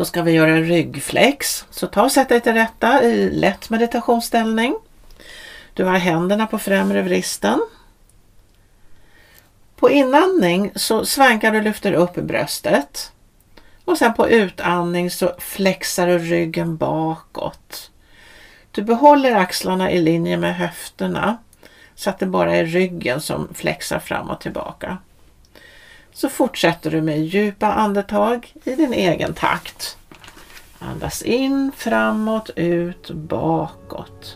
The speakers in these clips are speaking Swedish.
Då ska vi göra ryggflex. Så ta och sätt dig till rätta i lätt meditationsställning. Du har händerna på främre vristen. På inandning så svankar du lyfter upp bröstet. Och sen på utandning så flexar du ryggen bakåt. Du behåller axlarna i linje med höfterna så att det bara är ryggen som flexar fram och tillbaka. Så fortsätter du med djupa andetag i din egen takt. Andas in, framåt, ut, bakåt.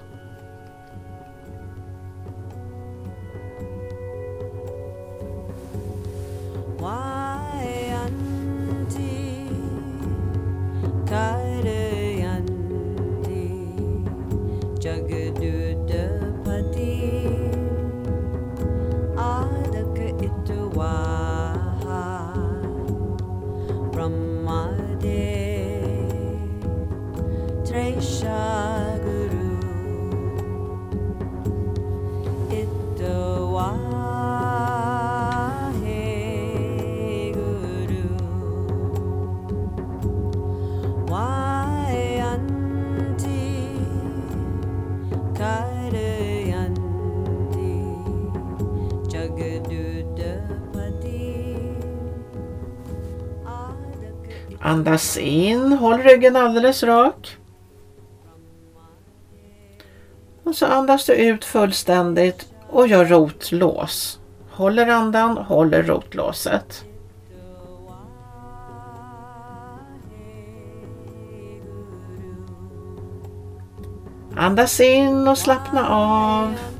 Andas in, håll ryggen alldeles rak. Och så andas du ut fullständigt och gör rotlås. Håller andan, håller rotlåset. Andas in och slappna av.